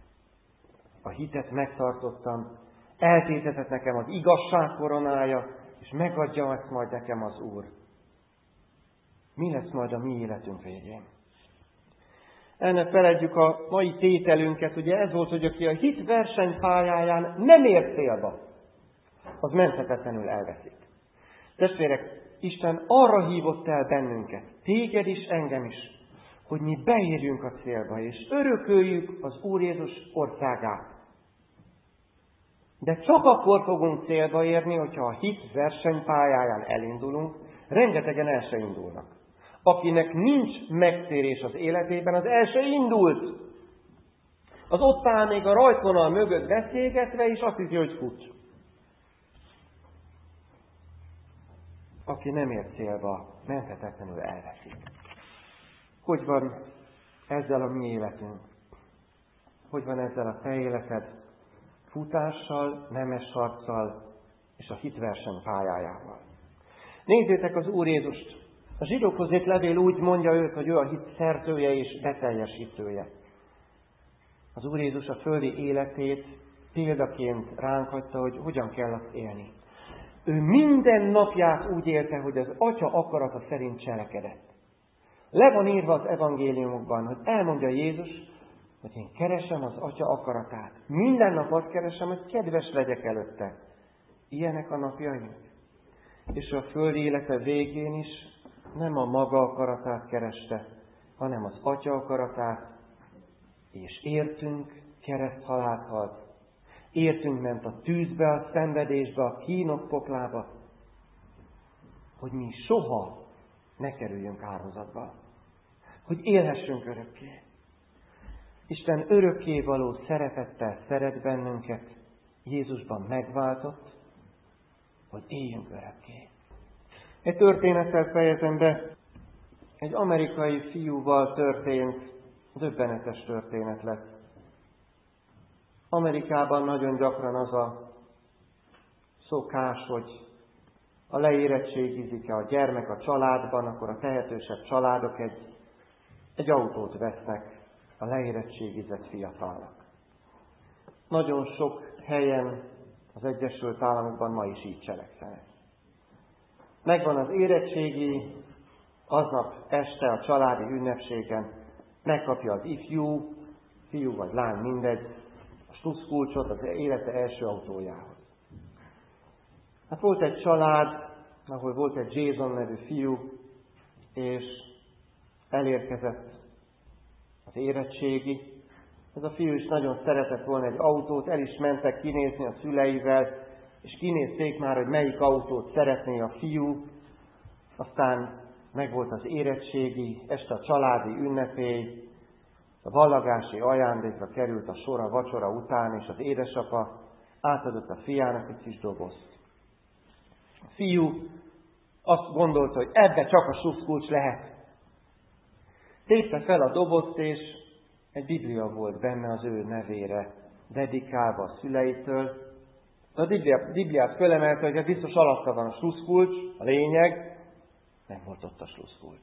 a hitet megtartottam, eltétetett nekem az igazság koronája, és megadja ezt majd nekem az Úr. Mi lesz majd a mi életünk végén? El ne feledjük a mai tételünket, ugye ez volt, hogy aki a hit versenypályáján nem ér célba, az menthetetlenül elveszik. Testvérek, Isten arra hívott el bennünket, téged is, engem is, hogy mi beérjünk a célba, és örököljük az Úr Jézus országát. De csak akkor fogunk célba érni, hogyha a hit versenypályáján elindulunk, rengetegen el se indulnak. Akinek nincs megtérés az életében, az el se indult. Az ott áll még a rajtvonal mögött beszélgetve, és azt hiszi, hogy fut. Aki nem ér célba, menthetetlenül elveszik. Hogy van ezzel a mi életünk? Hogy van ezzel a te életed? Futással, nemes harccal és a hitverseny pályájával. Nézzétek az Úr Jézust! A zsidókhoz írt levél úgy mondja őt, hogy ő a hit szerzője és beteljesítője. Az Úr Jézus a földi életét példaként ránk hagyta, hogy hogyan kell azt élni. Ő minden napját úgy élte, hogy az Atya akarata szerint cselekedett. Le van írva az evangéliumokban, hogy elmondja Jézus, hogy én keresem az Atya akaratát. Minden nap azt keresem, hogy kedves legyek előtte. Ilyenek a napjaink. És a földi élete végén is nem a maga akaratát kereste, hanem az Atya akaratát, és értünk kereszthalált halt. Értünk ment a tűzbe, a szenvedésbe, a kínok poklába, hogy mi soha ne kerüljünk áldozatba, hogy élhessünk örökké. Isten örökké való szeretettel szeret bennünket, Jézusban megváltott, hogy éljünk örökké. Egy történettel fejezem be, egy amerikai fiúval történt, döbbenetes történet lett. Amerikában nagyon gyakran az a szokás, hogy ha leérettségizik a gyermek a családban, akkor a tehetősebb családok egy, egy autót vesznek a leérettségizett fiatalnak. Nagyon sok helyen az Egyesült Államokban ma is így cselekszenek. Megvan az érettségi, aznap este a családi ünnepségen megkapja az ifjú, fiú vagy lány, mindegy, a slusszkulcsot az élete első autójához. Hát volt egy család, ahol volt egy Jason nevű fiú, és elérkezett az érettségi. Ez a fiú is nagyon szeretett volna egy autót, el is mentek kinézni a szüleivel, és kinézték már, hogy melyik autót szeretné a fiú. Aztán megvolt az érettségi, este a családi ünnepély, a vallagási ajándékra került a sor a vacsora után, és az édesapa átadott a fiának egy kis dobozt. A fiú azt gondolta, hogy ebbe csak a slusszkulcs lehet. Tépte fel a dobozt, és egy biblia volt benne az ő nevére, dedikálva a szüleitől. A bibliát fölemelte, hogy biztos alatta van a slusszkulcs, a lényeg, nem volt ott a slusszkulcs.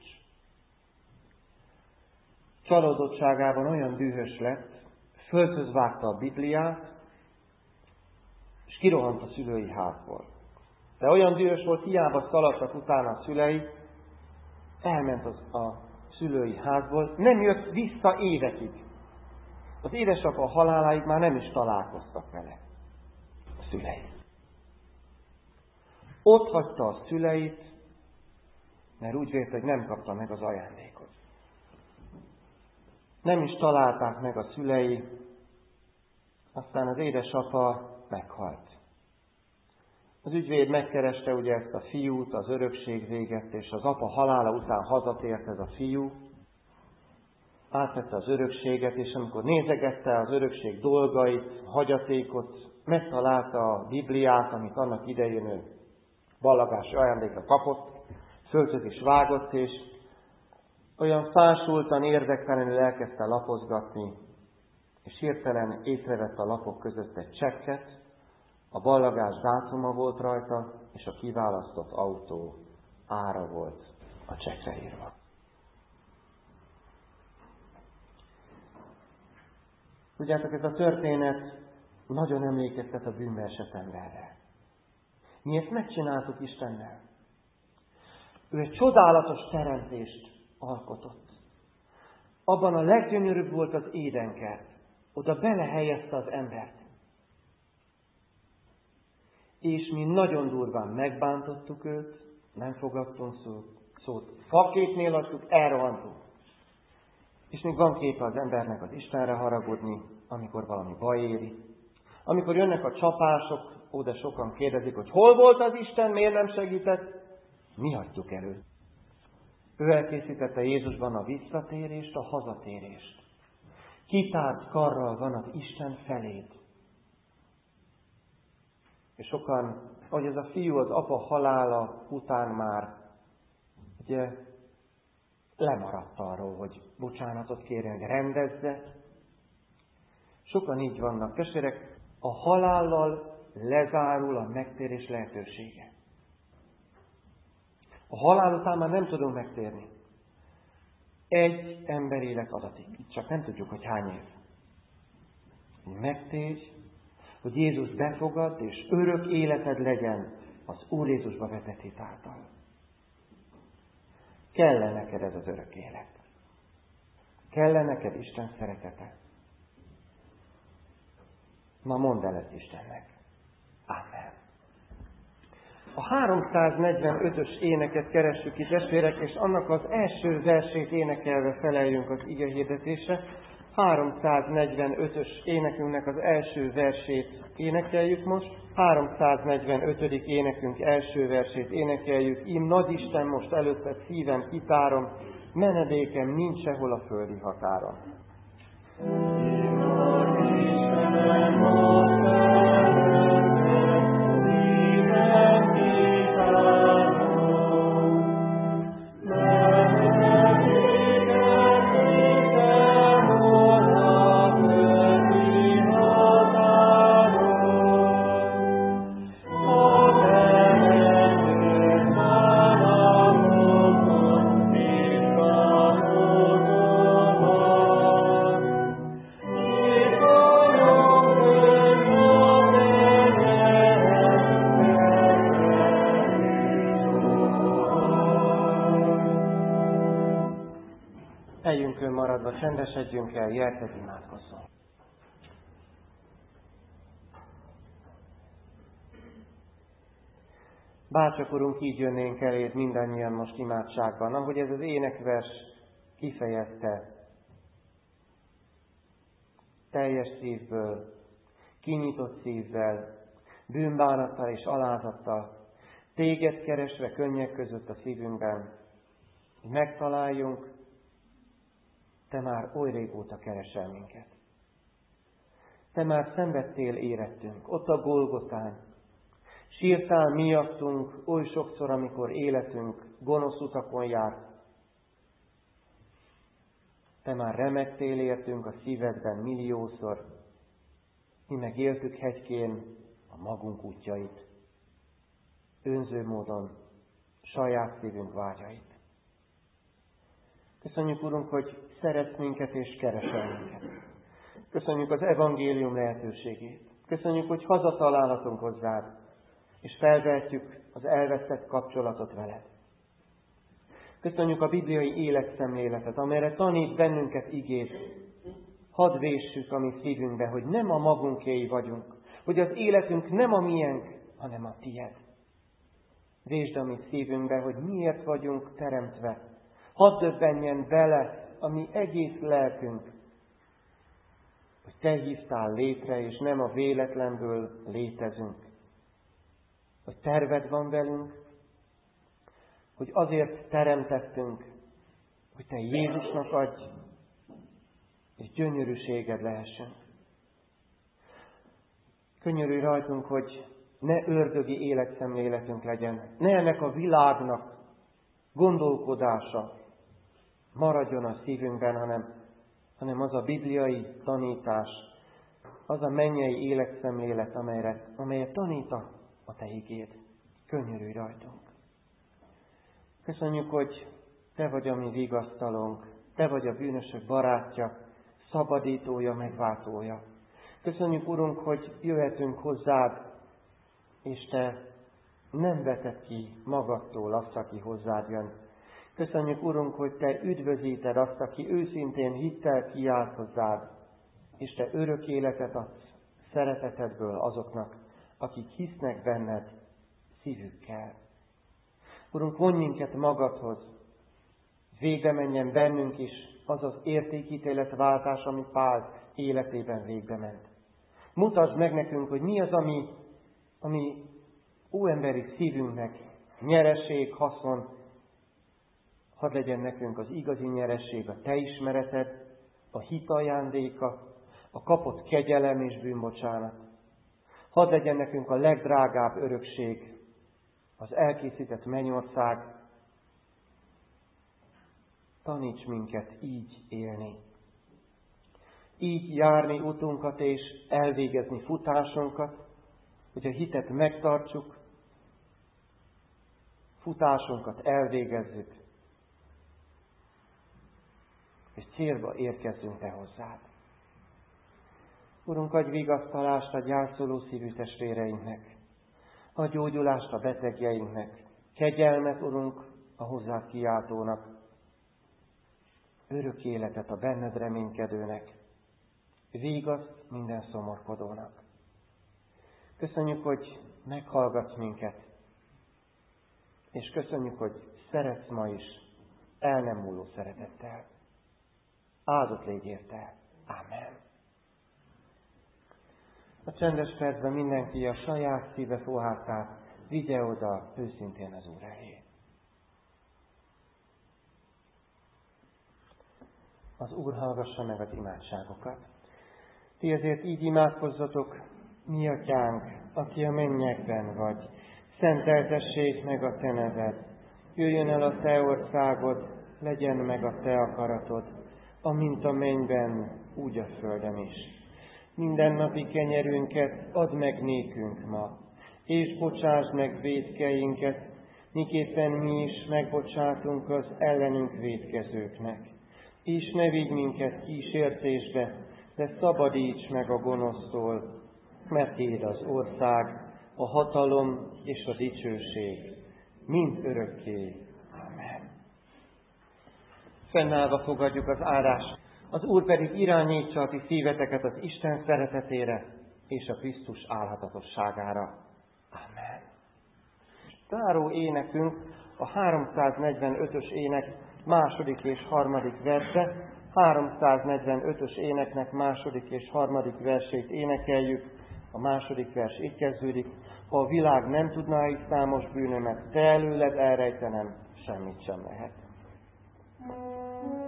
Csalódottságában olyan dühös lett, földhöz vágta a Bibliát, és kirohant a szülői házból. De olyan dühös volt, hiába szaladtak utána a szülei, elment az a szülői házból, nem jött vissza évekig. Az édesapa haláláig már nem is találkoztak vele a szülei. Ott hagyta a szüleit, mert úgy vélte, hogy nem kapta meg az ajándékot. Nem is találták meg a szülei, aztán az édesapa meghalt. Az ügyvéd megkereste ugye ezt a fiút, az örökség véget, és az apa halála után hazatért ez a fiú, átvette az örökséget, és amikor nézegette az örökség dolgait, a hagyatékot, megtalálta a Bibliát, amit annak idején ő vallagási ajándékra kapott, földhöz is vágott, és olyan fásultan, érdektelenül elkezdte lapozgatni, és hirtelen észrevett a lapok között egy csekket, a ballagás dátuma volt rajta, és a kiválasztott autó ára volt a csekkre írva. Tudjátok, ez a történet nagyon emlékeztet a bűnbeesett emberre. Mi ezt megcsináltuk Istennel. Ő egy csodálatos teremtést alkotott. Abban a leggyönyörűbb volt az édenkert. Oda belehelyezte az embert. És mi nagyon durván megbántottuk őt, nem fogadtunk szót. Faképnél adtuk, elrohantunk. És még van képe az embernek az Istenre haragudni, amikor valami baj éri. Amikor jönnek a csapások, oda sokan kérdezik, hogy hol volt az Isten, miért nem segített? Mi hagyjuk elő. Ő elkészítette Jézusban a visszatérést, a hazatérést. Kitárt karral van az Isten feléd. És sokan, ahogy ez a fiú az apa halála után már, ugye, lemaradt arról, hogy bocsánatot kérjen, hogy rendezze. Sokan így vannak. Testvérek, a halállal lezárul a megtérés lehetősége. A halál után már nem tudunk megtérni. Egy emberélet adatik. Csak nem tudjuk, hogy hány év. Megtérj, hogy Jézus befogad, és örök életed legyen az Úr Jézusba vetett hit által. Kell neked ez az örök élet. Kell neked Isten szeretete. Na mondd el ezt Istennek. Amen. A háromszáznegyvenötös éneket keressük itt, testvérek, és annak az első versét énekelve feleljünk az ige hirdetésre. háromszáznegyvenötös énekünknek az első versét énekeljük most. háromszáznegyvenötödik énekünk első versét énekeljük. Ím nagy Isten, most előtted szívem kitárom, menedékem nincs sehol a földi határon. Ím nagy Isten, most csendesedjünk el, gyertek, imádkozzon. Bárcsak, Urunk, így jönnénk eléd mindannyian most imádságban, ahogy ez az énekvers kifejezte. Teljes szívből, kinyitott szívvel, bűnbánattal és alázattal, téged keresve könnyek között a szívünkben, hogy megtaláljunk. Te már oly régóta keresel minket. Te már szenvedtél érettünk, ott a Golgotán. Sírtál miattunk oly sokszor, amikor életünk gonosz utakon járt. Te már remegtél értünk a szívedben milliószor. Mi meg éltük hegykén a magunk útjait. Önző módon saját szívünk vágyait. Köszönjük, Urunk, hogy szeretsz minket és keresel minket. Köszönjük az evangélium lehetőségét. Köszönjük, hogy hazatalálhatunk hozzád, és felvehetjük az elvesztett kapcsolatot veled. Köszönjük a bibliai életszemléletet, amelyre tanít bennünket igét. Hadd véssük a mi szívünkbe, hogy nem a magunkéi vagyunk, hogy az életünk nem a miénk, hanem a tied. Vésd a mi szívünkbe, hogy miért vagyunk teremtve. Hadd döbbenjen bele a mi egész lelkünk, hogy te hívtál létre, és nem a véletlenből létezünk. Hogy terved van velünk, hogy azért teremtettünk, hogy te Jézusnak adj, és gyönyörűséged lehessen. Könyörülj rajtunk, hogy ne ördögi életszemléletünk legyen, ne ennek a világnak gondolkodása maradjon a szívünkben, hanem, hanem az a bibliai tanítás, az a mennyei életszemlélet, amelyre, amelyet tanít a, a te igéd. Könyörülj rajtunk. Köszönjük, hogy te vagy a mi vigasztalónk, te vagy a bűnösök barátja, szabadítója, megváltója. Köszönjük, Urunk, hogy jöhetünk hozzád, és te nem veted ki magadtól azt, aki hozzád jön. Köszönjük, Urunk, hogy Te üdvözíted azt, aki őszintén hittel kiált hozzád, és Te örök életet adsz szeretetedből azoknak, akik hisznek benned szívükkel. Urunk, vonj minket magadhoz, végbe menjen bennünk is az az értékítéletváltás, ami Pál életében végbe ment. Mutasd meg nekünk, hogy mi az, ami, ami óemberi szívünknek nyereség, haszon. Hadd legyen nekünk az igazi nyereség, a Te ismereted, a hit ajándéka, a kapott kegyelem és bűnbocsánat. Hadd legyen nekünk a legdrágább örökség, az elkészített mennyország. Taníts minket így élni. Így járni utunkat és elvégezni futásunkat, hogy a hitet megtartsuk, futásunkat elvégezzük, és célba érkezzünk Te hozzád. Urunk, adj vigasztalást a gyászoló szívű testvéreinknek, a gyógyulást a betegjeinknek, kegyelmet, Urunk, a hozzád kiáltónak, örök életet a benned reménykedőnek, vigaszt minden szomorkodónak. Köszönjük, hogy meghallgatsz minket, és köszönjük, hogy szeretsz ma is el nem múló szeretettel. Áldott légy érte. Amen. A csendes percben mindenki a saját szíve fohátát vigye oda őszintén az Úr elé. Az Úr hallgassa meg az imádságokat. Ti ezért így imádkozzatok, mi Atyánk, aki a mennyekben vagy, szenteltessék meg a Te neved, jöjjön el a Te országod, legyen meg a Te akaratod, amint a mennyben, úgy a földön is. Mindennapi kenyerünket add meg nékünk ma, és bocsásd meg vétkeinket, miképpen mi is megbocsátunk az ellenünk vétkezőknek. És ne vigy minket kísértésbe, de szabadíts meg a gonosztól, mert Tiéd az ország, a hatalom és a dicsőség, mind örökké. Amen. Fennállva fogadjuk az áldást, az Úr pedig irányítsa a ti szíveteket az Isten szeretetére és a Krisztus álhatatosságára. Amen. Záró énekünk a háromszáznegyvenötös ének második és harmadik verse. háromszáznegyvenötös éneknek második és harmadik versét énekeljük. A második vers így kezdődik: ha a világ nem tudná így számos bűnömet, Te előled elrejtenem, semmit sem lehet.